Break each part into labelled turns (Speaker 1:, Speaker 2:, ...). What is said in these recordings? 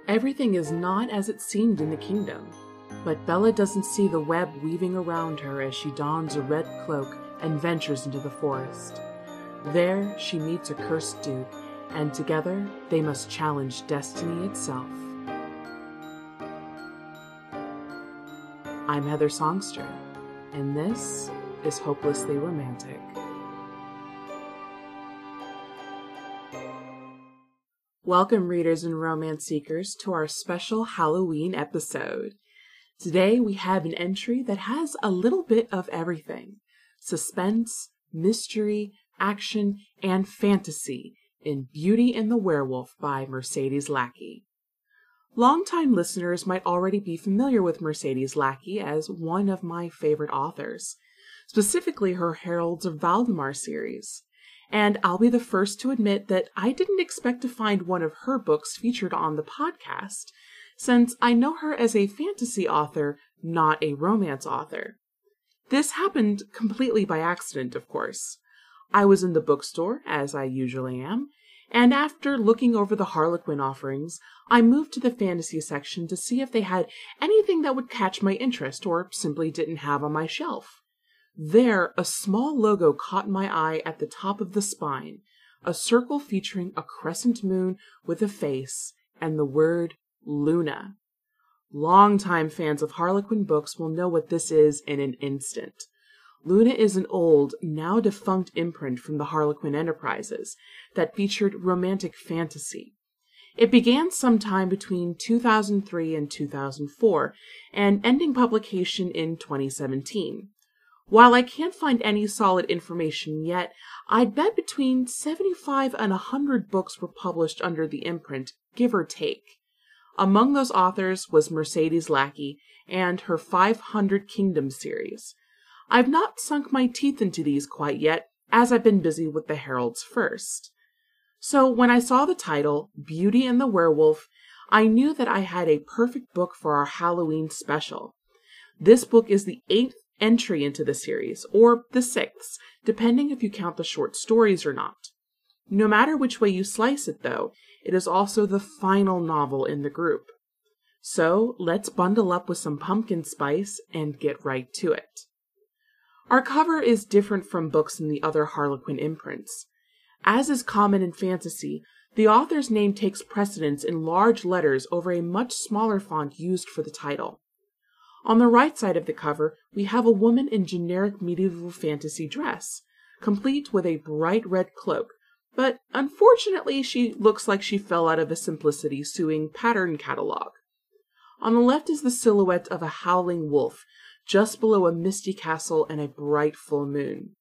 Speaker 1: Everything is not as it seemed in the kingdom, but Bella doesn't see the web weaving around her as she dons a red cloak and ventures into the forest. There she meets a cursed duke, and together they must challenge destiny itself. I'm Heather Songster, and this is Hopelessly Romantic. Welcome, readers and romance seekers, to our special Halloween episode. Today we have an entry that has a little bit of everything: suspense, mystery, action, and fantasy in Beauty and the Werewolf by Mercedes Lackey. Longtime listeners might already be familiar with Mercedes Lackey as one of my favorite authors, specifically her Heralds of Valdemar series. And I'll be the first to admit that I didn't expect to find one of her books featured on the podcast, since I know her as a fantasy author, not a romance author. This happened completely by accident, of course. I was in the bookstore, as I usually am, and after looking over the Harlequin offerings, I moved to the fantasy section to see if they had anything that would catch my interest or simply didn't have on my shelf. There, a small logo caught my eye at the top of the spine, a circle featuring a crescent moon with a face and the word Luna. Longtime fans of Harlequin books will know what this is in an instant. Luna is an old, now defunct imprint from the Harlequin Enterprises that featured romantic fantasy. It began sometime between 2003 and 2004, and ending publication in 2017. While I can't find any solid information yet, I'd bet between 75 and 100 books were published under the imprint, give or take. Among those authors was Mercedes Lackey and her 500 Kingdoms series. I've not sunk my teeth into these quite yet, as I've been busy with the Heralds first. So when I saw the title, Beauty and the Werewolf, I knew that I had a perfect book for our Halloween special. This book is the 8th entry into the series, or the 6th, depending if you count the short stories or not. No matter which way you slice it, though, it is also the final novel in the group. So let's bundle up with some pumpkin spice and get right to it. Our cover is different from books in the other Harlequin imprints. As is common in fantasy, the author's name takes precedence in large letters over a much smaller font used for the title. On the right side of the cover, we have a woman in generic medieval fantasy dress, complete with a bright red cloak, but unfortunately she looks like she fell out of a Simplicity Sewing pattern catalog. On the left is the silhouette of a howling wolf, just below a misty castle and a bright full moon.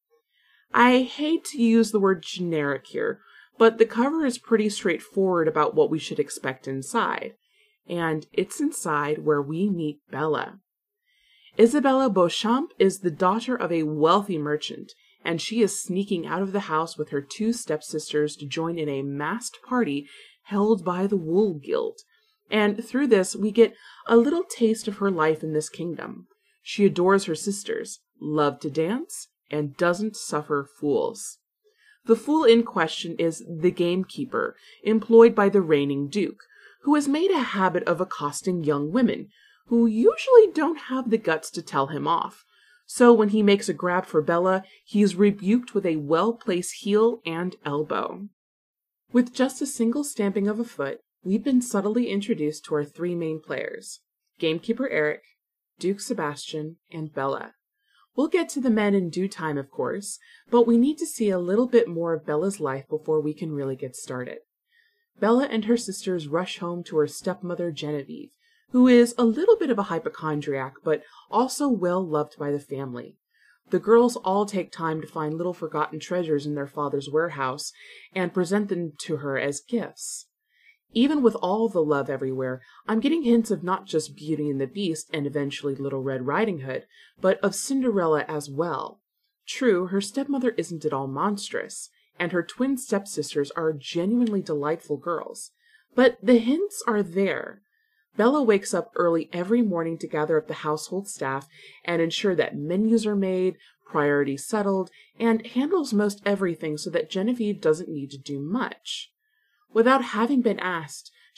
Speaker 1: I hate to use the word generic here, but the cover is pretty straightforward about what we should expect inside. And it's inside where we meet Bella. Isabella Beauchamp is the daughter of a wealthy merchant, and she is sneaking out of the house with her 2 stepsisters to join in a masked party held by the Wool Guild. And through this, we get a little taste of her life in this kingdom. She adores her sisters, loves to dance, and doesn't suffer fools. The fool in question is the gamekeeper, employed by the reigning duke, who has made a habit of accosting young women, who usually don't have the guts to tell him off. So when he makes a grab for Bella, he is rebuked with a well-placed heel and elbow. With just a single stamping of a foot, we've been subtly introduced to our 3 main players: Gamekeeper Eric, Duke Sebastian, and Bella. We'll get to the men in due time, of course, but we need to see a little bit more of Bella's life before we can really get started. Bella and her sisters rush home to her stepmother Genevieve, who is a little bit of a hypochondriac, but also well loved by the family. The girls all take time to find little forgotten treasures in their father's warehouse and present them to her as gifts. Even with all the love everywhere, I'm getting hints of not just Beauty and the Beast and eventually Little Red Riding Hood, but of Cinderella as well. True, her stepmother isn't at all monstrous, and her twin stepsisters are genuinely delightful girls. But the hints are there. Bella wakes up early every morning to gather up the household staff and ensure that menus are made, priorities settled, and handles most everything so that Genevieve doesn't need to do much. Without having been asked,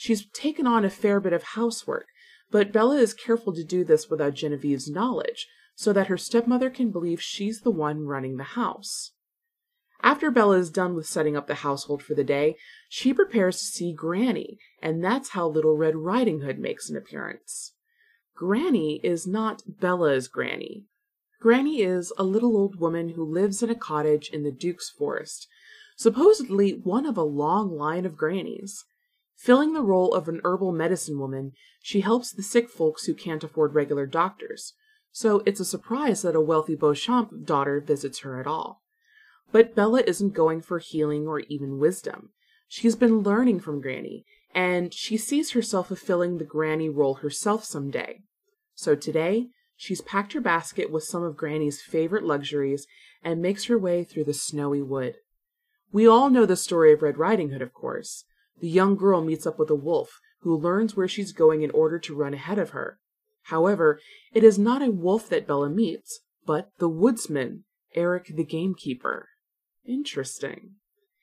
Speaker 1: She's taken on a fair bit of housework, but Bella is careful to do this without Genevieve's knowledge, so that her stepmother can believe she's the one running the house. After Bella is done with setting up the household for the day, she prepares to see Granny, and that's how Little Red Riding Hood makes an appearance. Granny is not Bella's granny. Granny is a little old woman who lives in a cottage in the Duke's forest, supposedly one of a long line of grannies. Filling the role of an herbal medicine woman, she helps the sick folks who can't afford regular doctors, so it's a surprise that a wealthy Beauchamp daughter visits her at all. But Bella isn't going for healing or even wisdom. She's been learning from Granny, and she sees herself fulfilling the granny role herself someday. So today, she's packed her basket with some of Granny's favorite luxuries and makes her way through the snowy wood. We all know the story of Red Riding Hood, of course. The young girl meets up with a wolf, who learns where she's going in order to run ahead of her. However, it is not a wolf that Bella meets, but the woodsman, Eric the gamekeeper. Interesting.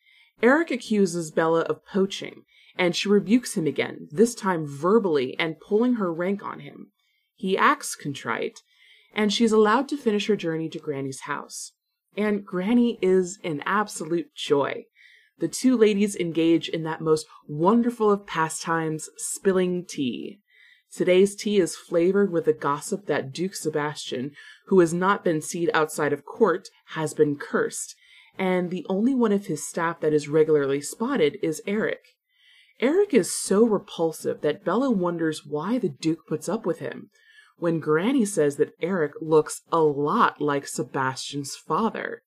Speaker 1: Eric accuses Bella of poaching, and she rebukes him again, this time verbally and pulling her rank on him. He acts contrite, and she's allowed to finish her journey to Granny's house. And Granny is an absolute joy. The two ladies engage in that most wonderful of pastimes, spilling tea. Today's tea is flavored with the gossip that Duke Sebastian, who has not been seen outside of court, has been cursed, and the only one of his staff that is regularly spotted is Eric. Eric is so repulsive that Bella wonders why the Duke puts up with him, when Granny says that Eric looks a lot like Sebastian's father.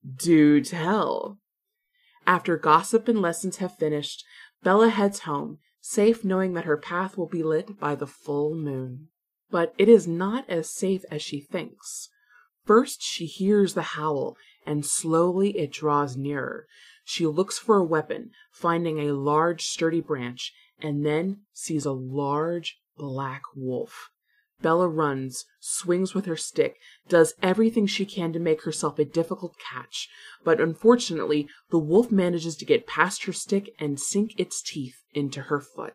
Speaker 1: Do tell. After gossip and lessons have finished, Bella heads home, safe knowing that her path will be lit by the full moon. But it is not as safe as she thinks. First she hears the howl, and slowly it draws nearer. She looks for a weapon, finding a large sturdy branch, and then sees a large black wolf. Bella runs, swings with her stick, does everything she can to make herself a difficult catch, but unfortunately the wolf manages to get past her stick and sink its teeth into her foot.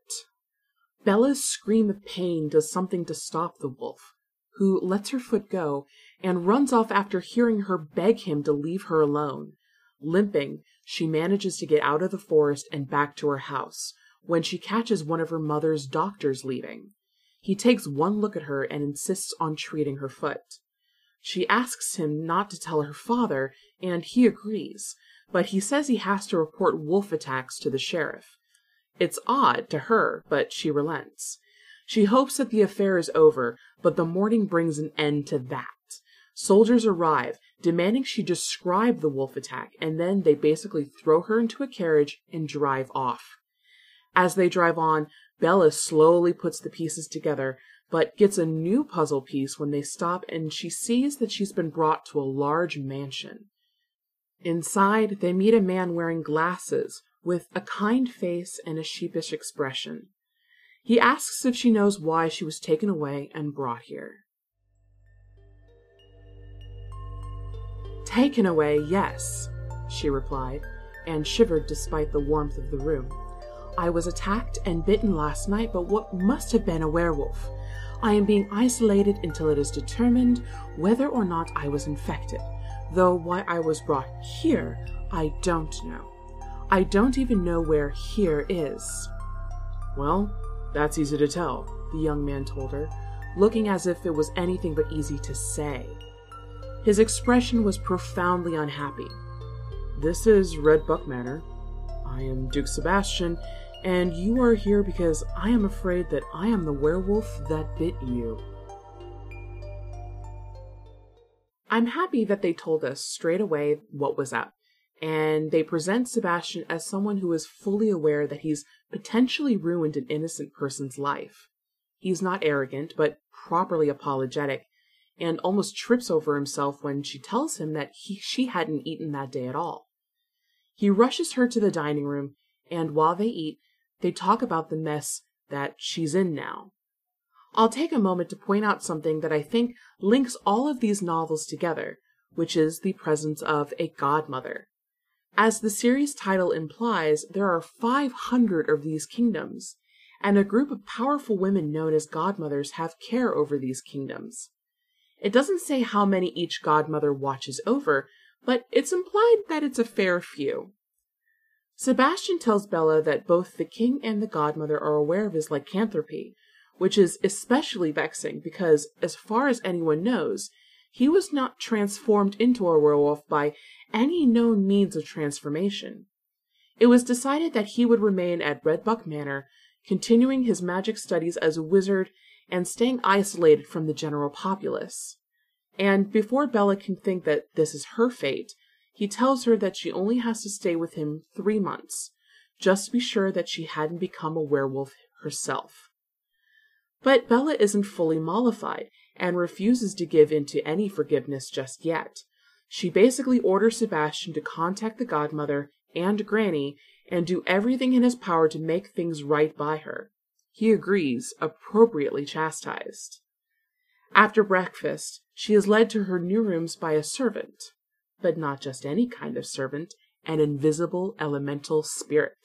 Speaker 1: Bella's scream of pain does something to stop the wolf, who lets her foot go and runs off after hearing her beg him to leave her alone. Limping, she manages to get out of the forest and back to her house, when she catches one of her mother's doctors leaving. He takes one look at her and insists on treating her foot. She asks him not to tell her father, and he agrees, but he says he has to report wolf attacks to the sheriff. It's odd to her, but she relents. She hopes that the affair is over, but the morning brings an end to that. Soldiers arrive, demanding she describe the wolf attack, and then they basically throw her into a carriage and drive off. As they drive on, Bella slowly puts the pieces together, but gets a new puzzle piece when they stop and she sees that she's been brought to a large mansion. Inside, they meet a man wearing glasses, with a kind face and a sheepish expression. He asks if she knows why she was taken away and brought here. "Taken away, yes," she replied, and shivered despite the warmth of the room. "I was attacked and bitten last night by what must have been a werewolf. I am being isolated until it is determined whether or not I was infected, though why I was brought here, I don't know. I don't even know where here is." "Well, that's easy to tell," the young man told her, looking as if it was anything but easy to say. His expression was profoundly unhappy. "This is Red Buck Manor. I am Duke Sebastian, and you are here because I am afraid that I am the werewolf that bit you." I'm happy that they told us straight away what was up, and they present Sebastian as someone who is fully aware that he's potentially ruined an innocent person's life. He's not arrogant, but properly apologetic, and almost trips over himself when she tells him that she hadn't eaten that day at all. He rushes her to the dining room, and while they eat, they talk about the mess that she's in now. I'll take a moment to point out something that I think links all of these novels together, which is the presence of a godmother. As the series title implies, there are 500 of these kingdoms, and a group of powerful women known as godmothers have care over these kingdoms. It doesn't say how many each godmother watches over, but it's implied that it's a fair few. Sebastian tells Bella that both the king and the godmother are aware of his lycanthropy, which is especially vexing because, as far as anyone knows, he was not transformed into a werewolf by any known means of transformation. It was decided that he would remain at Redbuck Manor, continuing his magic studies as a wizard and staying isolated from the general populace. And before Bella can think that this is her fate, he tells her that she only has to stay with him 3 months, just to be sure that she hadn't become a werewolf herself. But Bella isn't fully mollified and refuses to give in to any forgiveness just yet. She basically orders Sebastian to contact the godmother and Granny and do everything in his power to make things right by her. He agrees, appropriately chastised. After breakfast, she is led to her new rooms by a servant, but not just any kind of servant, an invisible elemental spirit.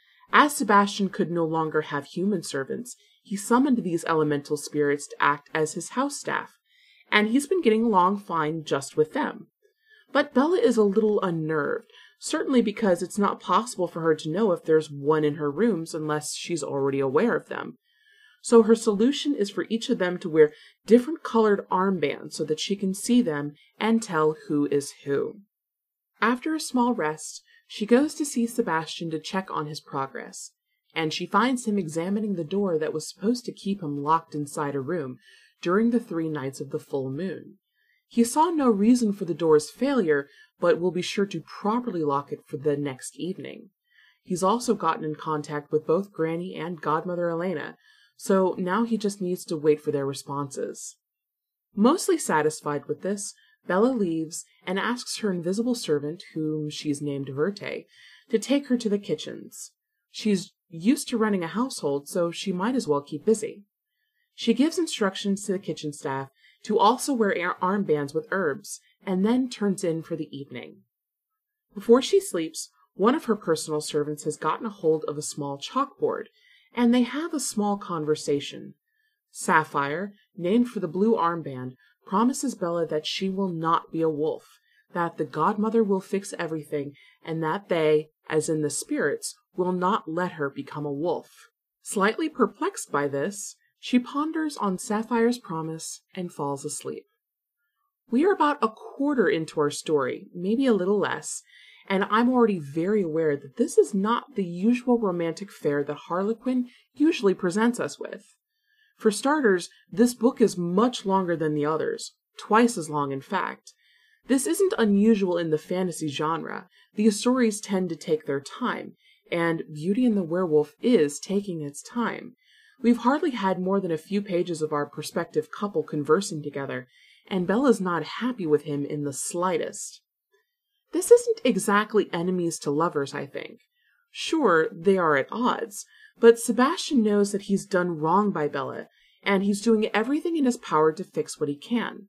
Speaker 1: As Sebastian could no longer have human servants, he summoned these elemental spirits to act as his house staff, and he's been getting along fine just with them. But Bella is a little unnerved, certainly because it's not possible for her to know if there's one in her rooms unless she's already aware of them. So her solution is for each of them to wear different colored armbands so that she can see them and tell who is who. After a small rest, she goes to see Sebastian to check on his progress, and she finds him examining the door that was supposed to keep him locked inside a room during the 3 nights of the full moon. He saw no reason for the door's failure, but will be sure to properly lock it for the next evening. He's also gotten in contact with both Granny and Godmother Elena, so now he just needs to wait for their responses. Mostly satisfied with this, Bella leaves and asks her invisible servant, whom she's named Verte, to take her to the kitchens. She's used to running a household, so she might as well keep busy. She gives instructions to the kitchen staff to also wear armbands with herbs, and then turns in for the evening. Before she sleeps, one of her personal servants has gotten a hold of a small chalkboard, and they have a small conversation. Sapphire, named for the blue armband, promises Bella that she will not be a wolf, that the godmother will fix everything, and that they, as in the spirits, will not let her become a wolf. Slightly perplexed by this, she ponders on Sapphire's promise and falls asleep. We are about a quarter into our story, maybe a little less, and I'm already very aware that this is not the usual romantic fare that Harlequin usually presents us with. For starters, this book is much longer than the others, twice as long in fact. This isn't unusual in the fantasy genre. These stories tend to take their time, and Beauty and the Werewolf is taking its time. We've hardly had more than a few pages of our prospective couple conversing together, and Bella's not happy with him in the slightest. This isn't exactly enemies to lovers, I think. Sure, they are at odds, but Sebastian knows that he's done wrong by Bella, and he's doing everything in his power to fix what he can.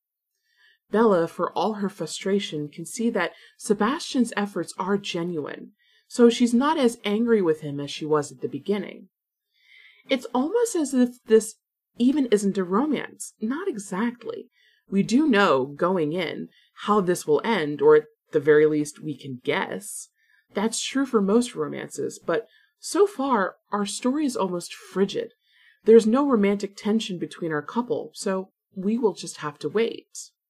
Speaker 1: Bella, for all her frustration, can see that Sebastian's efforts are genuine, so she's not as angry with him as she was at the beginning. It's almost as if this even isn't a romance. Not exactly. We do know, going in, how this will end, or at the very least we can guess. That's true for most romances, but so far our story is almost frigid. There's no romantic tension between our couple, so we will just have to wait.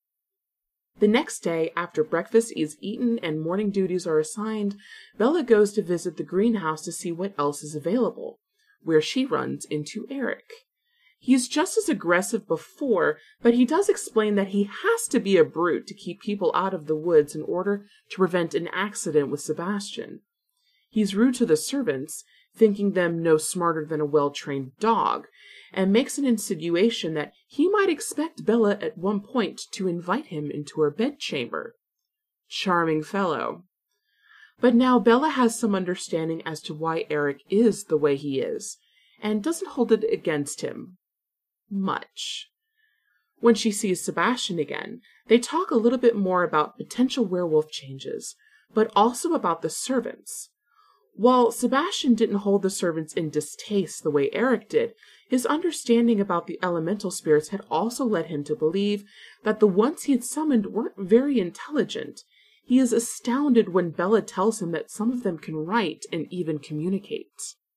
Speaker 1: The next day, after breakfast is eaten and morning duties are assigned, Bella goes to visit the greenhouse to see what else is available, where she runs into Eric. He's just as aggressive before, but he does explain that he has to be a brute to keep people out of the woods in order to prevent an accident with Sebastian. He's rude to the servants, thinking them no smarter than a well-trained dog, and makes an insinuation that he might expect Bella at one point to invite him into her bedchamber. Charming fellow. But now Bella has some understanding as to why Eric is the way he is, and doesn't hold it against him much. When she sees Sebastian again, they talk a little bit more about potential werewolf changes, but also about the servants. While Sebastian didn't hold the servants in distaste the way Eric did, his understanding about the elemental spirits had also led him to believe that the ones he had summoned weren't very intelligent. He is astounded when Bella tells him that some of them can write and even communicate.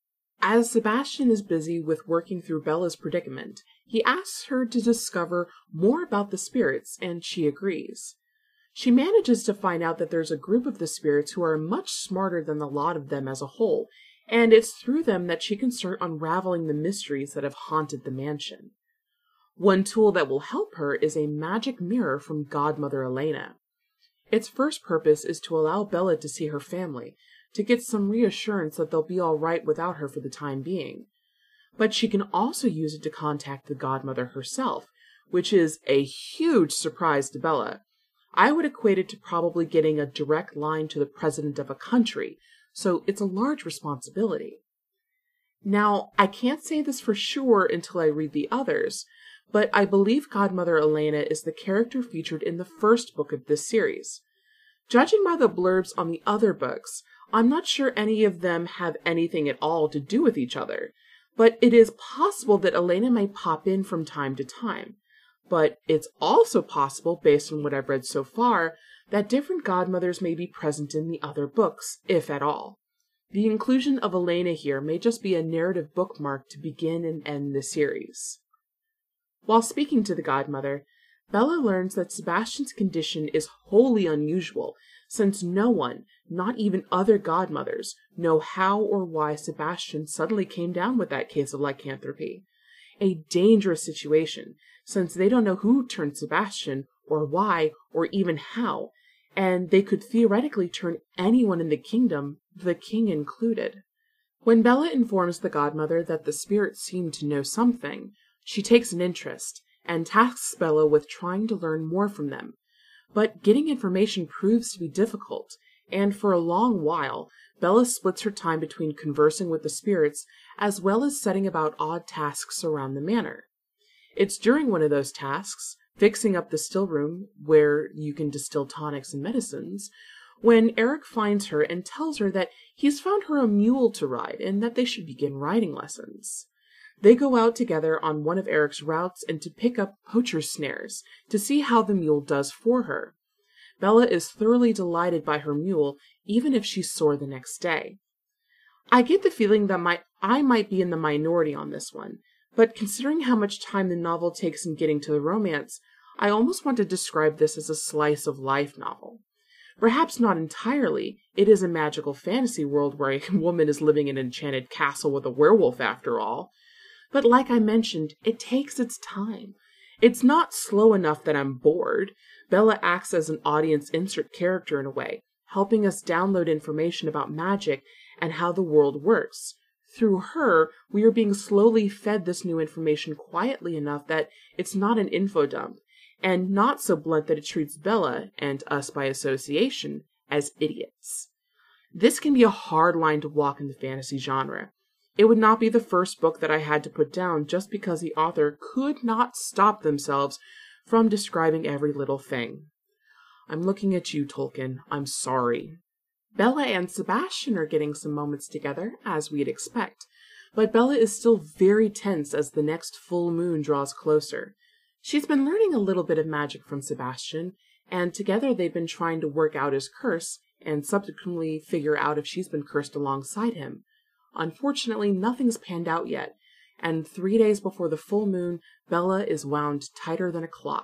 Speaker 1: As Sebastian is busy with working through Bella's predicament, he asks her to discover more about the spirits, and she agrees. She manages to find out that there's a group of the spirits who are much smarter than the lot of them as a whole, and it's through them that she can start unraveling the mysteries that have haunted the mansion. One tool that will help her is a magic mirror from Godmother Elena. Its first purpose is to allow Bella to see her family, to get some reassurance that they'll be all right without her for the time being. But she can also use it to contact the Godmother herself, which is a huge surprise to Bella. I would equate it to probably getting a direct line to the president of a country, so it's a large responsibility. Now, I can't say this for sure until I read the others, but I believe Godmother Elena is the character featured in the first book of this series. Judging by the blurbs on the other books, I'm not sure any of them have anything at all to do with each other, but it is possible that Elena may pop in from time to time. But it's also possible, based on what I've read so far, that different godmothers may be present in the other books, if at all. The inclusion of Elena here may just be a narrative bookmark to begin and end the series. While speaking to the godmother, Bella learns that Sebastian's condition is wholly unusual, since no one, not even other godmothers, know how or why Sebastian suddenly came down with that case of lycanthropy. A dangerous situation, since they don't know who turned Sebastian, or why, or even how, and they could theoretically turn anyone in the kingdom, the king included. When Bella informs the godmother that the spirits seem to know something, she takes an interest, and tasks Bella with trying to learn more from them. But getting information proves to be difficult, and for a long while, Bella splits her time between conversing with the spirits as well as setting about odd tasks around the manor. It's during one of those tasks, fixing up the still room where you can distill tonics and medicines, when Eric finds her and tells her that he's found her a mule to ride and that they should begin riding lessons. They go out together on one of Eric's routes and to pick up poacher's snares to see how the mule does for her. Bella is thoroughly delighted by her mule, even if she's sore the next day. I get the feeling that I might be in the minority on this one, but considering how much time the novel takes in getting to the romance, I almost want to describe this as a slice of life novel. Perhaps not entirely. It is a magical fantasy world where a woman is living in an enchanted castle with a werewolf after all. But like I mentioned, it takes its time. It's not slow enough that I'm bored. Bella acts as an audience insert character in a way, helping us download information about magic and how the world works. Through her, we are being slowly fed this new information quietly enough that it's not an info dump, and not so blunt that it treats Bella, and us by association, as idiots. This can be a hard line to walk in the fantasy genre. It would not be the first book that I had to put down just because the author could not stop themselves from describing every little thing. I'm looking at you, Tolkien. I'm sorry. Bella and Sebastian are getting some moments together, as we'd expect, but Bella is still very tense as the next full moon draws closer. She's been learning a little bit of magic from Sebastian, and together they've been trying to work out his curse, and subsequently figure out if she's been cursed alongside him. Unfortunately, nothing's panned out yet, and 3 days before the full moon, Bella is wound tighter than a clock.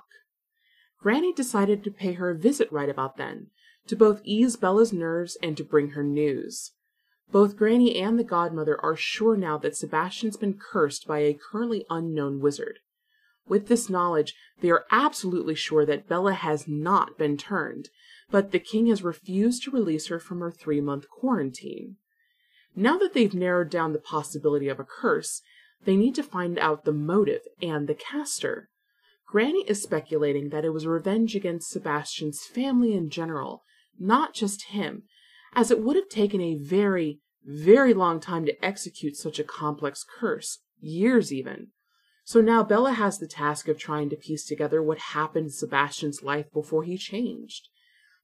Speaker 1: Granny decided to pay her a visit right about then, to both ease Bella's nerves and to bring her news. Both Granny and the godmother are sure now that Sebastian's been cursed by a currently unknown wizard. With this knowledge, they are absolutely sure that Bella has not been turned, but the king has refused to release her from her 3-month quarantine. Now that they've narrowed down the possibility of a curse, they need to find out the motive and the caster. Granny is speculating that it was revenge against Sebastian's family in general, not just him, as it would have taken a very, very long time to execute such a complex curse, years even. So now Bella has the task of trying to piece together what happened in Sebastian's life before he changed.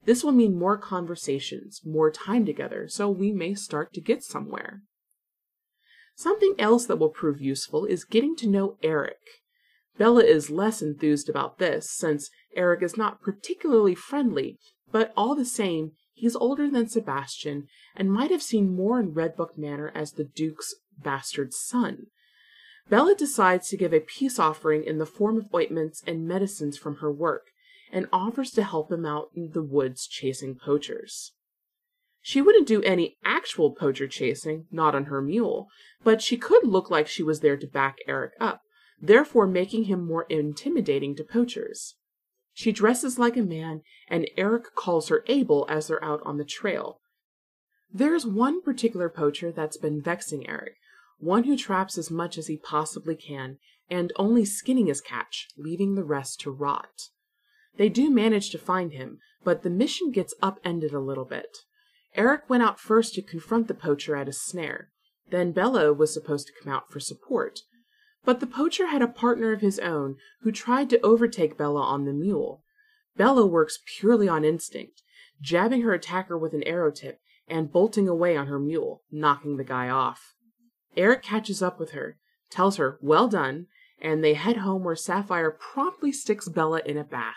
Speaker 1: This will mean more conversations, more time together, so we may start to get somewhere. Something else that will prove useful is getting to know Eric. Bella is less enthused about this, since Eric is not particularly friendly, but all the same, he's older than Sebastian and might have seen more in Redbook Manor as the Duke's bastard son. Bella decides to give a peace offering in the form of ointments and medicines from her work, and offers to help him out in the woods chasing poachers. She wouldn't do any actual poacher chasing, not on her mule, but she could look like she was there to back Eric up, therefore making him more intimidating to poachers. She dresses like a man, and Eric calls her Abel as they're out on the trail. There's one particular poacher that's been vexing Eric, one who traps as much as he possibly can, and only skinning his catch, leaving the rest to rot. They do manage to find him, but the mission gets upended a little bit. Eric went out first to confront the poacher at his snare. Then Bella was supposed to come out for support. But the poacher had a partner of his own who tried to overtake Bella on the mule. Bella works purely on instinct, jabbing her attacker with an arrow tip and bolting away on her mule, knocking the guy off. Eric catches up with her, tells her, "Well done," and they head home where Sapphire promptly sticks Bella in a bath.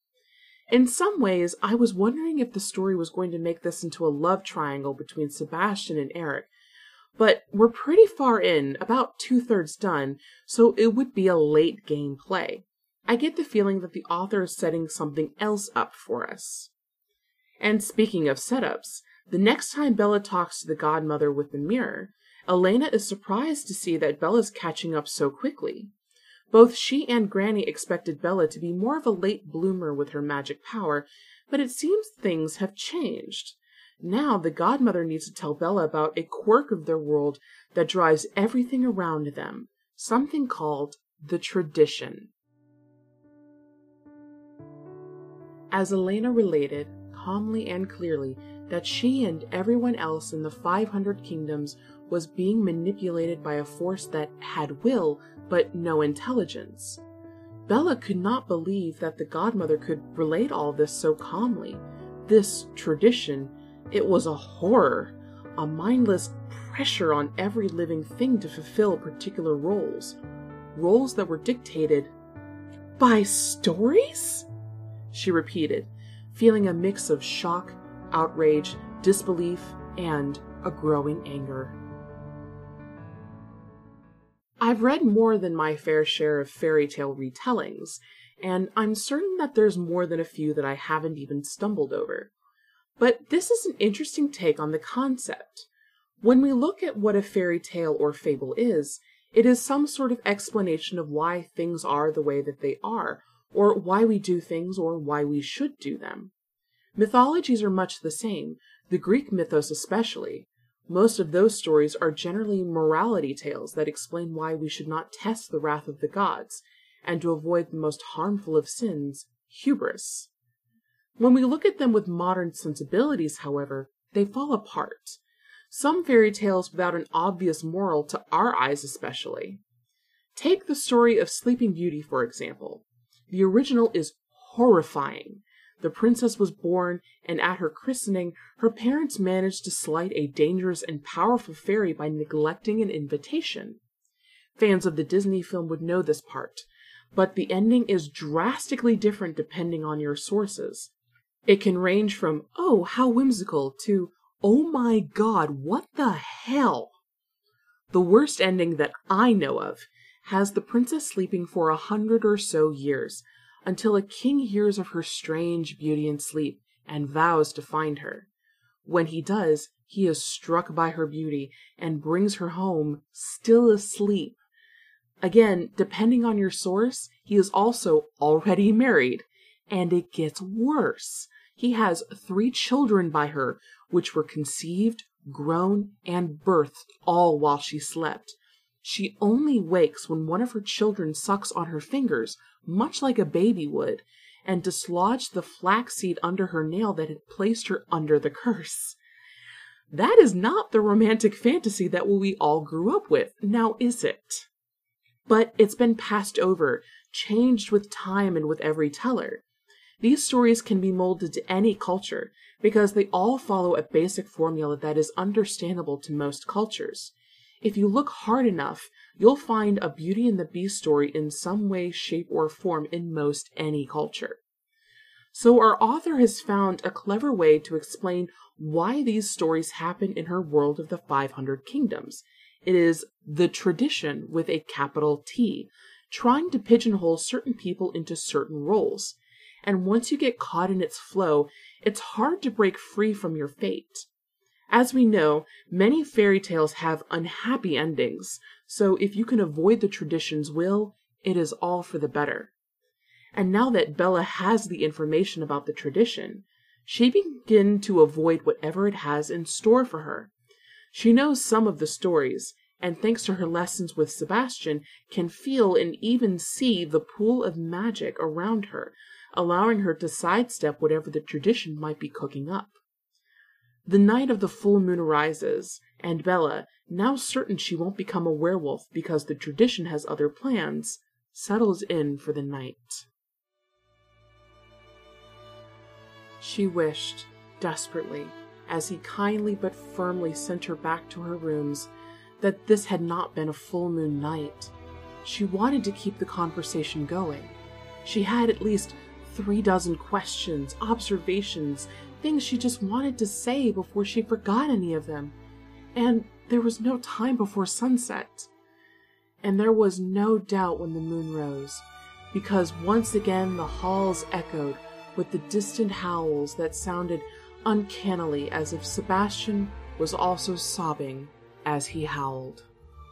Speaker 1: In some ways, I was wondering if the story was going to make this into a love triangle between Sebastian and Eric, but we're pretty far in, about 2/3 done, so it would be a late game play. I get the feeling that the author is setting something else up for us. And speaking of setups, the next time Bella talks to the godmother with the mirror, Elena is surprised to see that Bella's catching up so quickly. Both she and Granny expected Bella to be more of a late bloomer with her magic power, but it seems things have changed. Now the godmother needs to tell Bella about a quirk of their world that drives everything around them, something called the tradition. As Elena related, calmly and clearly, that she and everyone else in the 500 kingdoms was being manipulated by a force that had will, but no intelligence. Bella could not believe that the godmother could relate all this so calmly. This tradition, it was a horror, a mindless pressure on every living thing to fulfill particular roles that were dictated by stories? She repeated, feeling a mix of shock, outrage, disbelief, and a growing anger. I've read more than my fair share of fairy tale retellings, and I'm certain that there's more than a few that I haven't even stumbled over. But this is an interesting take on the concept. When we look at what a fairy tale or fable is, it is some sort of explanation of why things are the way that they are, or why we do things, or why we should do them. Mythologies are much the same, the Greek mythos especially. Most of those stories are generally morality tales that explain why we should not test the wrath of the gods, and to avoid the most harmful of sins, hubris. When we look at them with modern sensibilities, however, they fall apart. Some fairy tales without an obvious moral to our eyes especially. Take the story of Sleeping Beauty, for example. The original is horrifying. The princess was born, and at her christening, her parents managed to slight a dangerous and powerful fairy by neglecting an invitation. Fans of the Disney film would know this part, but the ending is drastically different depending on your sources. It can range from, "Oh, how whimsical," to, "Oh my God, what the hell?" The worst ending that I know of has the princess sleeping for 100 or so years, until a king hears of her strange beauty in sleep and vows to find her. When he does, he is struck by her beauty and brings her home, still asleep. Again, depending on your source, he is also already married, and it gets worse. He has 3 children by her, which were conceived, grown, and birthed all while she slept. She only wakes when one of her children sucks on her fingers, much like a baby would, and dislodge the flaxseed under her nail that had placed her under the curse. That is not the romantic fantasy that we all grew up with, now is it? But it's been passed over, changed with time and with every teller. These stories can be molded to any culture because they all follow a basic formula that is understandable to most cultures. If you look hard enough, you'll find a Beauty and the Beast story in some way, shape, or form in most any culture. So our author has found a clever way to explain why these stories happen in her world of the 500 kingdoms. It is the tradition with a capital T, trying to pigeonhole certain people into certain roles. And once you get caught in its flow, it's hard to break free from your fate. As we know, many fairy tales have unhappy endings, so if you can avoid the tradition's will, it is all for the better. And now that Bella has the information about the tradition, she begins to avoid whatever it has in store for her. She knows some of the stories, and thanks to her lessons with Sebastian, can feel and even see the pool of magic around her, allowing her to sidestep whatever the tradition might be cooking up. The night of the full moon arises, and Bella, now certain she won't become a werewolf because the tradition has other plans, settles in for the night. She wished, desperately, as he kindly but firmly sent her back to her rooms, that this had not been a full moon night. She wanted to keep the conversation going. She had at least 36 questions, observations, things she just wanted to say before she forgot any of them. And there was no time before sunset. And there was no doubt when the moon rose, because once again the halls echoed with the distant howls that sounded uncannily as if Sebastian was also sobbing as he howled.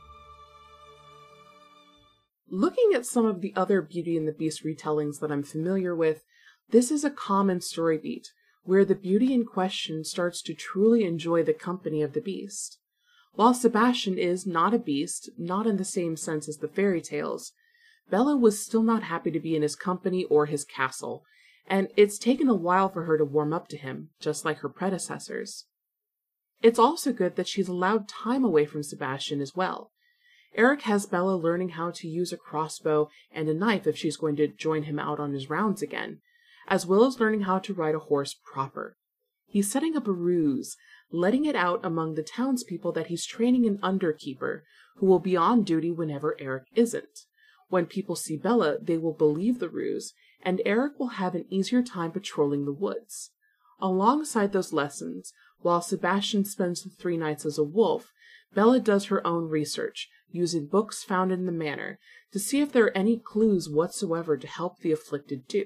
Speaker 1: Looking at some of the other Beauty and the Beast retellings that I'm familiar with, this is a common story beat, where the beauty in question starts to truly enjoy the company of the beast. While Sebastian is not a beast, not in the same sense as the fairy tales, Bella was still not happy to be in his company or his castle, and it's taken a while for her to warm up to him, just like her predecessors. It's also good that she's allowed time away from Sebastian as well. Eric has Bella learning how to use a crossbow and a knife if she's going to join him out on his rounds again, as well as learning how to ride a horse proper. He's setting up a ruse, letting it out among the townspeople that he's training an underkeeper, who will be on duty whenever Eric isn't. When people see Bella, they will believe the ruse, and Eric will have an easier time patrolling the woods. Alongside those lessons, while Sebastian spends the 3 nights as a wolf, Bella does her own research, using books found in the manor, to see if there are any clues whatsoever to help the afflicted Duke.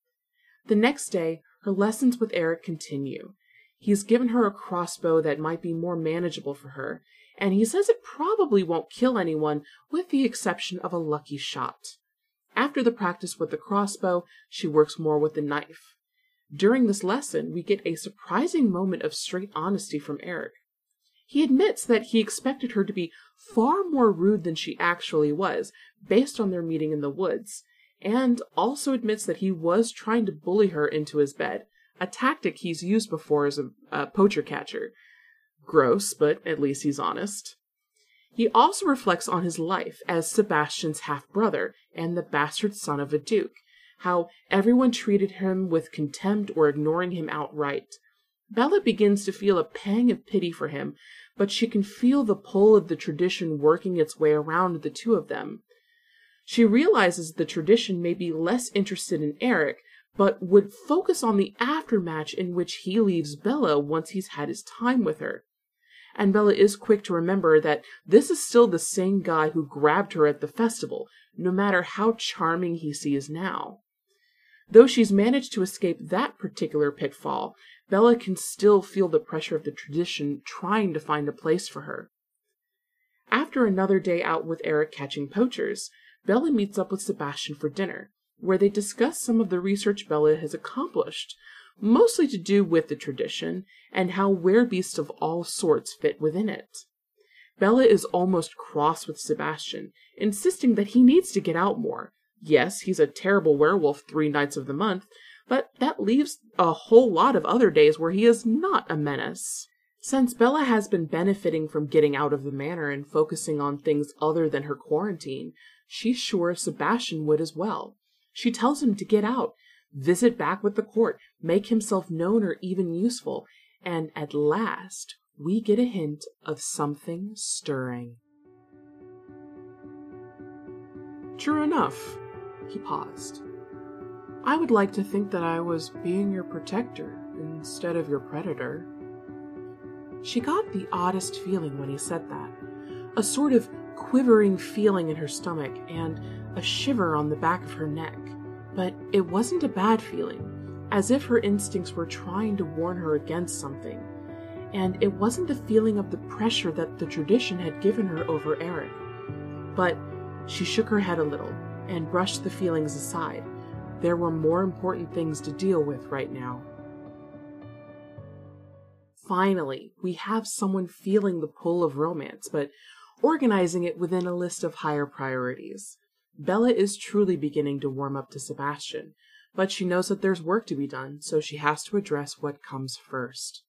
Speaker 1: The next day, her lessons with Eric continue. He's given her a crossbow that might be more manageable for her, and he says it probably won't kill anyone with the exception of a lucky shot. After the practice with the crossbow, she works more with the knife. During this lesson, we get a surprising moment of straight honesty from Eric. He admits that he expected her to be far more rude than she actually was, based on their meeting in the woods, and also admits that he was trying to bully her into his bed, a tactic he's used before as a poacher catcher. Gross, but at least he's honest. He also reflects on his life as Sebastian's half-brother and the bastard son of a duke, how everyone treated him with contempt or ignoring him outright. Bella begins to feel a pang of pity for him, but she can feel the pull of the tradition working its way around the two of them. She realizes the tradition may be less interested in Eric, but would focus on the aftermatch in which he leaves Bella once he's had his time with her. And Bella is quick to remember that this is still the same guy who grabbed her at the festival, no matter how charming he sees now. Though she's managed to escape that particular pitfall, Bella can still feel the pressure of the tradition trying to find a place for her. After another day out with Eric catching poachers, Bella meets up with Sebastian for dinner, where they discuss some of the research Bella has accomplished, mostly to do with the tradition, and how werebeasts of all sorts fit within it. Bella is almost cross with Sebastian, insisting that he needs to get out more. Yes, he's a terrible werewolf 3 nights of the month, but that leaves a whole lot of other days where he is not a menace. Since Bella has been benefiting from getting out of the manor and focusing on things other than her quarantine, she's sure Sebastian would as well. She tells him to get out, visit back with the court, make himself known or even useful, and at last we get a hint of something stirring. True enough, he paused. I would like to think that I was being your protector instead of your predator. She got the oddest feeling when he said that, a sort of quivering feeling in her stomach and a shiver on the back of her neck. But it wasn't a bad feeling, as if her instincts were trying to warn her against something. And it wasn't the feeling of the pressure that the tradition had given her over Eric. But she shook her head a little and brushed the feelings aside. There were more important things to deal with right now. Finally, we have someone feeling the pull of romance, but organizing it within a list of higher priorities. Bella is truly beginning to warm up to Sebastian, but she knows that there's work to be done, so she has to address what comes first.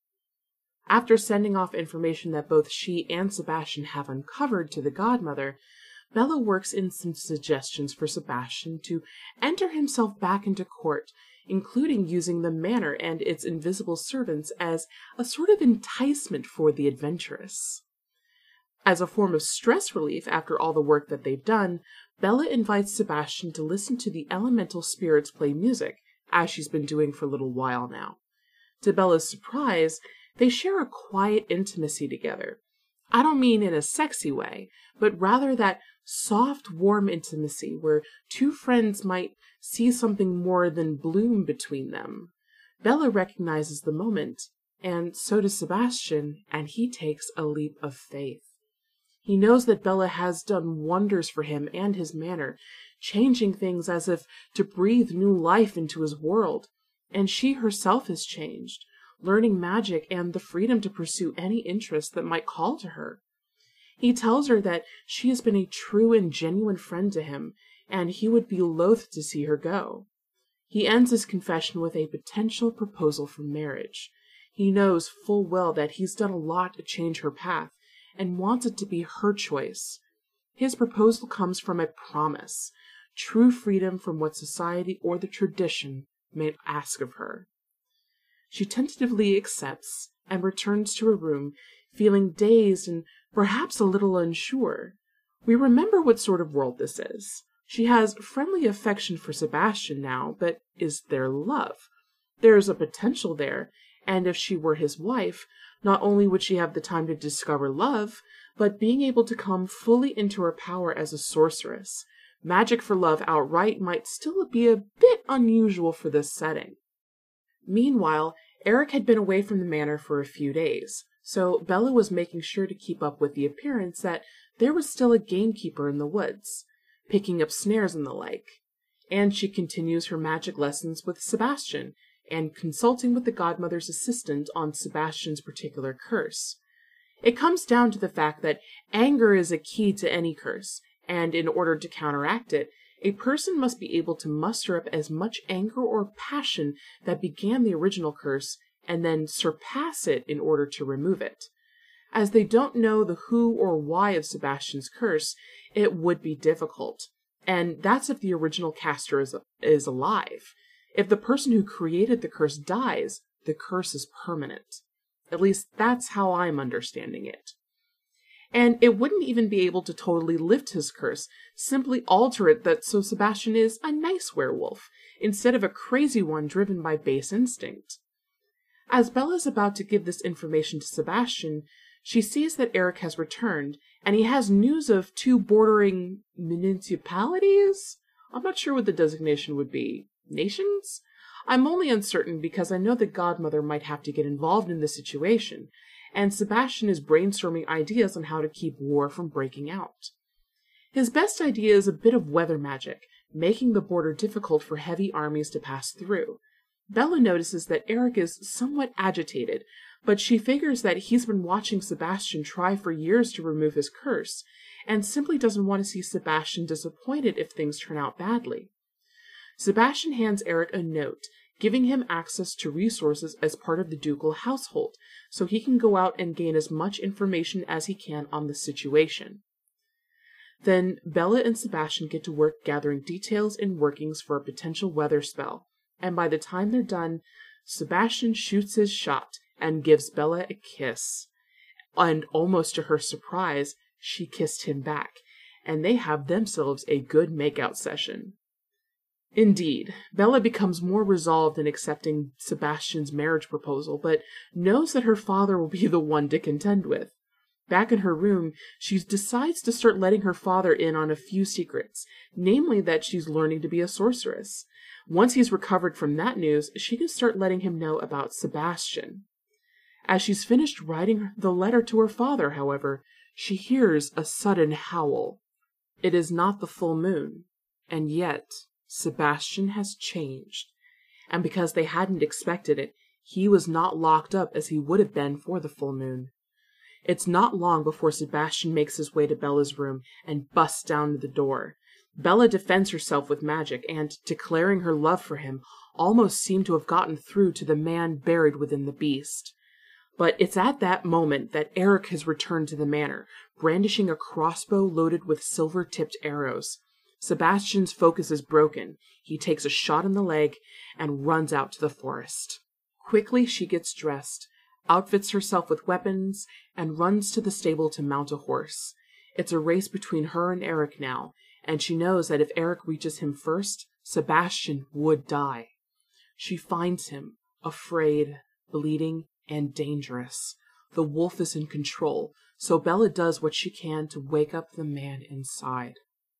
Speaker 1: After sending off information that both she and Sebastian have uncovered to the godmother, Bella works in some suggestions for Sebastian to enter himself back into court, including using the manor and its invisible servants as a sort of enticement for the adventurous. As a form of stress relief after all the work that they've done, Bella invites Sebastian to listen to the elemental spirits play music, as she's been doing for a little while now. To Bella's surprise, they share a quiet intimacy together. I don't mean in a sexy way, but rather that soft, warm intimacy where two friends might see something more than bloom between them. Bella recognizes the moment, and so does Sebastian, and he takes a leap of faith. He knows that Bella has done wonders for him and his manor, changing things as if to breathe new life into his world, and she herself has changed, learning magic and the freedom to pursue any interest that might call to her. He tells her that she has been a true and genuine friend to him, and he would be loath to see her go. He ends his confession with a potential proposal for marriage. He knows full well that he's done a lot to change her path, and wants it to be her choice. His proposal comes from a promise, true freedom from what society or the tradition may ask of her. She tentatively accepts and returns to her room, feeling dazed and perhaps a little unsure. We remember what sort of world this is. She has friendly affection for Sebastian now, but is there love? There is a potential there, and if she were his wife, not only would she have the time to discover love, but being able to come fully into her power as a sorceress. Magic for love outright might still be a bit unusual for this setting. Meanwhile, Eric had been away from the manor for a few days, so Bella was making sure to keep up with the appearance that there was still a gamekeeper in the woods, picking up snares and the like. And she continues her magic lessons with Sebastian, and consulting with the godmother's assistant on Sebastian's particular curse. It comes down to the fact that anger is a key to any curse, and in order to counteract it, a person must be able to muster up as much anger or passion that began the original curse, and then surpass it in order to remove it. As they don't know the who or why of Sebastian's curse, it would be difficult, and that's if the original caster is alive. If the person who created the curse dies, the curse is permanent. At least that's how I'm understanding it. And it wouldn't even be able to totally lift his curse, simply alter it so Sebastian is a nice werewolf, instead of a crazy one driven by base instinct. As Bella's about to give this information to Sebastian, she sees that Eric has returned, and he has news of two bordering municipalities? I'm not sure what the designation would be. Nations? I'm only uncertain because I know the godmother might have to get involved in the situation, and Sebastian is brainstorming ideas on how to keep war from breaking out. His best idea is a bit of weather magic, making the border difficult for heavy armies to pass through. Bella notices that Eric is somewhat agitated, but she figures that he's been watching Sebastian try for years to remove his curse, and simply doesn't want to see Sebastian disappointed if things turn out badly. Sebastian hands Eric a note, giving him access to resources as part of the ducal household, so he can go out and gain as much information as he can on the situation. Then Bella and Sebastian get to work gathering details and workings for a potential weather spell, And by the time they're done, Sebastian shoots his shot and gives Bella a kiss. And almost to her surprise, she kissed him back, and they have themselves a good makeout session. Indeed, Bella becomes more resolved in accepting Sebastian's marriage proposal, but knows that her father will be the one to contend with. Back in her room, she decides to start letting her father in on a few secrets, namely that she's learning to be a sorceress. Once he's recovered from that news, she can start letting him know about Sebastian. As she's finished writing the letter to her father, however, she hears a sudden howl. It is not the full moon, and yet Sebastian has changed. And because they hadn't expected it, he was not locked up as he would have been for the full moon. It's not long before Sebastian makes his way to Bella's room and busts down the door. Bella defends herself with magic and, declaring her love for him, almost seemed to have gotten through to the man buried within the beast. But it's at that moment that Eric has returned to the manor, brandishing a crossbow loaded with silver-tipped arrows. Sebastian's focus is broken. He takes a shot in the leg and runs out to the forest. Quickly she gets dressed, outfits herself with weapons, and runs to the stable to mount a horse. It's a race between her and Eric now, and she knows that if Eric reaches him first, Sebastian would die. She finds him, afraid, bleeding, and dangerous. The wolf is in control, so Bella does what she can to wake up the man inside.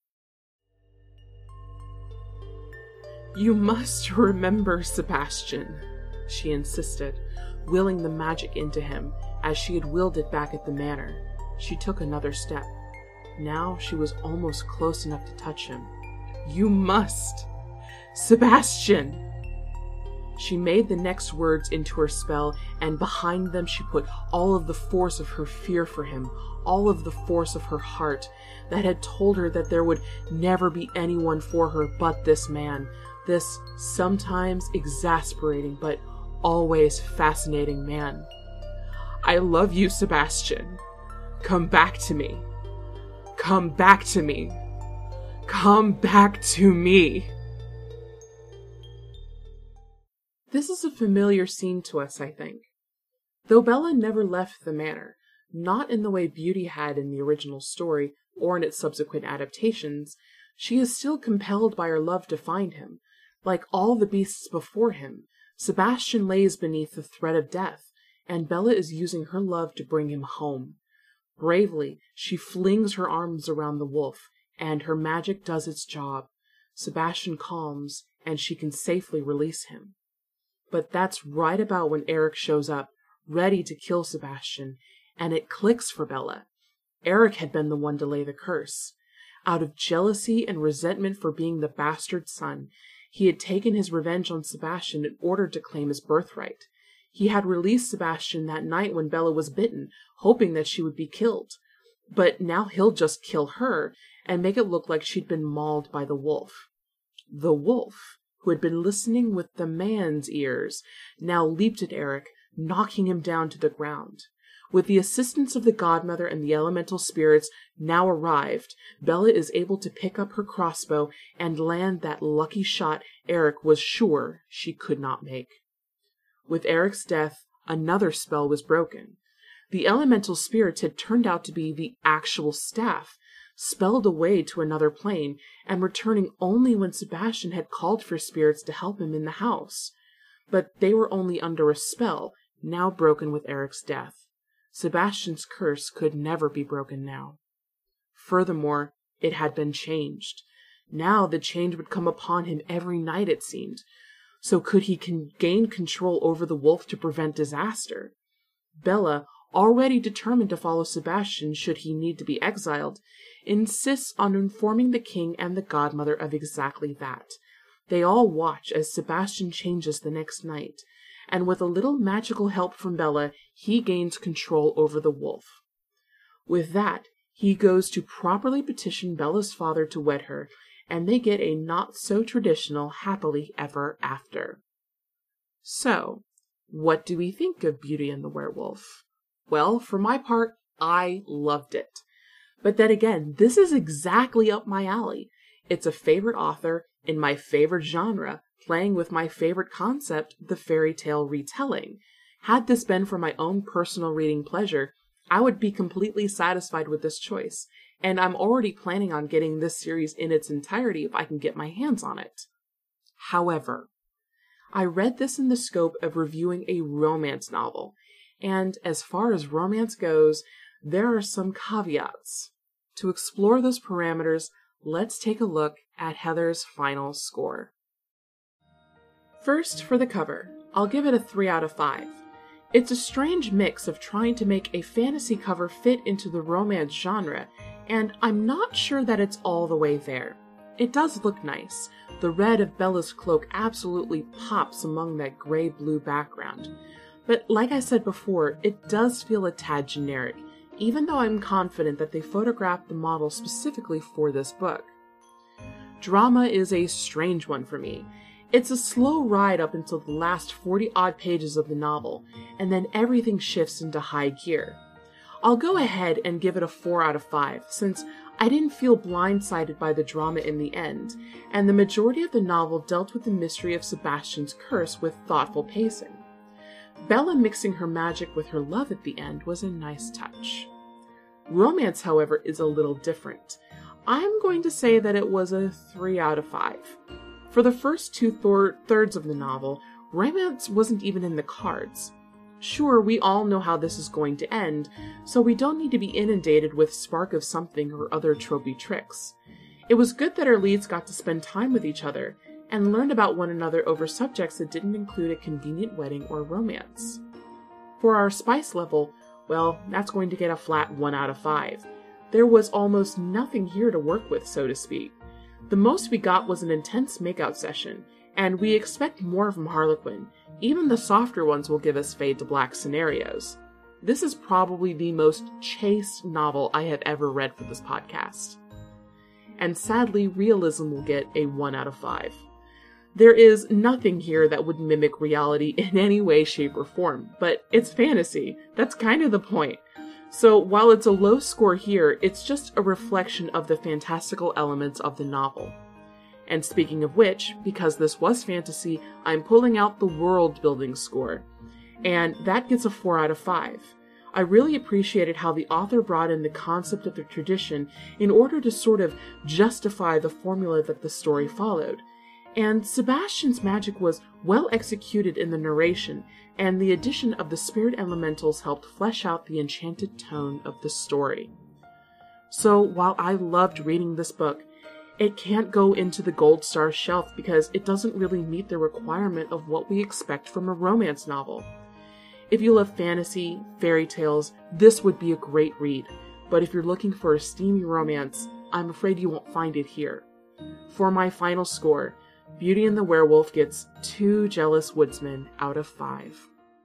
Speaker 1: "You must remember, Sebastian," she insisted, willing the magic into him as she had willed it back at the manor. She took another step. Now she was almost close enough to touch him. "You must! Sebastian!" She made the next words into her spell, and behind them she put all of the force of her fear for him, all of the force of her heart that had told her that there would never be anyone for her but this man, this sometimes exasperating but always fascinating man. "I love you, Sebastian. Come back to me. Come back to me. Come back to me." This is a familiar scene to us, I think. Though Bella never left the manor, not in the way Beauty had in the original story or in its subsequent adaptations, she is still compelled by her love to find him. Like all the beasts before him, Sebastian lays beneath the threat of death, and Bella is using her love to bring him home. Bravely, she flings her arms around the wolf, and her magic does its job. Sebastian calms, and she can safely release him. But that's right about when Eric shows up, ready to kill Sebastian, and it clicks for Bella. Eric had been the one to lay the curse. Out of jealousy and resentment for being the bastard son, he had taken his revenge on Sebastian in order to claim his birthright. He had released Sebastian that night when Bella was bitten, hoping that she would be killed. But now he'll just kill her and make it look like she'd been mauled by the wolf. The wolf, who had been listening with the man's ears, now leaped at Eric, knocking him down to the ground. With the assistance of the godmother and the elemental spirits now arrived, Bella is able to pick up her crossbow and land that lucky shot Eric was sure she could not make. With Eric's death, another spell was broken. The elemental spirits had turned out to be the actual staff, spelled away to another plane, and returning only when Sebastian had called for spirits to help him in the house. But they were only under a spell, now broken with Eric's death. Sebastian's curse could never be broken now. Furthermore, it had been changed. Now the change would come upon him every night, it seemed. So could he gain control over the wolf to prevent disaster? Bella, already determined to follow Sebastian should he need to be exiled, insists on informing the king and the godmother of exactly that. They all watch as Sebastian changes the next night, and with a little magical help from Bella, he gains control over the wolf. With that, he goes to properly petition Bella's father to wed her, and they get a not-so-traditional happily ever after. So, what do we think of Beauty and the Werewolf? Well, for my part, I loved it. But then again, this is exactly up my alley. It's a favorite author in my favorite genre, playing with my favorite concept, the fairy tale retelling. Had this been for my own personal reading pleasure, I would be completely satisfied with this choice, and I'm already planning on getting this series in its entirety if I can get my hands on it. However, I read this in the scope of reviewing a romance novel, and as far as romance goes, there are some caveats. To explore those parameters, let's take a look at Heather's final score. First, for the cover, I'll give it a 3 out of 5. It's a strange mix of trying to make a fantasy cover fit into the romance genre, and I'm not sure that it's all the way there. It does look nice. The red of Bella's cloak absolutely pops among that gray-blue background. But like I said before, it does feel a tad generic, even though I'm confident that they photographed the model specifically for this book. Drama is a strange one for me. It's a slow ride up until the last 40-odd pages of the novel, and then everything shifts into high gear. I'll go ahead and give it a 4 out of 5, since I didn't feel blindsided by the drama in the end, and the majority of the novel dealt with the mystery of Sebastian's curse with thoughtful pacing. Bella mixing her magic with her love at the end was a nice touch. Romance, however, is a little different. I'm going to say that it was a 3 out of 5. For the first two-thirds of the novel, romance wasn't even in the cards. Sure, we all know how this is going to end, so we don't need to be inundated with spark of something or other tropey tricks. It was good that our leads got to spend time with each other, and learned about one another over subjects that didn't include a convenient wedding or romance. For our spice level, well, that's going to get a flat 1 out of 5. There was almost nothing here to work with, so to speak. The most we got was an intense makeout session, and we expect more from Harlequin. Even the softer ones will give us fade to black scenarios. This is probably the most chaste novel I have ever read for this podcast. And sadly, realism will get a 1 out of 5. There is nothing here that would mimic reality in any way, shape, or form, but it's fantasy. That's kind of the point. So while it's a low score here, it's just a reflection of the fantastical elements of the novel. And speaking of which, because this was fantasy, I'm pulling out the world-building score, and that gets a 4 out of 5. I really appreciated how the author brought in the concept of the tradition in order to sort of justify the formula that the story followed. And Sebastian's magic was well executed in the narration, and the addition of the spirit elementals helped flesh out the enchanted tone of the story. So while I loved reading this book, it can't go into the gold star shelf because it doesn't really meet the requirement of what we expect from a romance novel. If you love fantasy, fairy tales, this would be a great read, but if you're looking for a steamy romance, I'm afraid you won't find it here. For my final score, Beauty and the Werewolf gets 2 jealous woodsmen out of 5.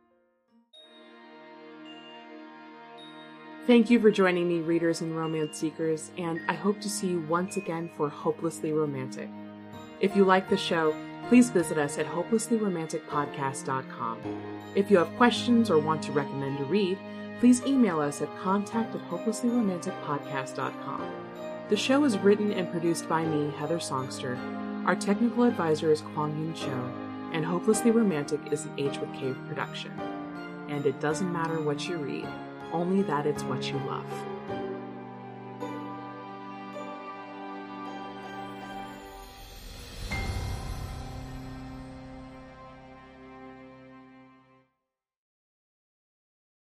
Speaker 1: Thank you for joining me, readers and romance seekers, and I hope to see you once again for Hopelessly Romantic. If you like the show, please visit us at hopelesslyromanticpodcast.com. If you have questions or want to recommend a read, please email us at contact@hopelesslyromanticpodcast.com. The show is written and produced by me, Heather Songster. Our technical advisor is Kwang Yun Cho, and Hopelessly Romantic is an H with K production. And it doesn't matter what you read, only that it's what you love.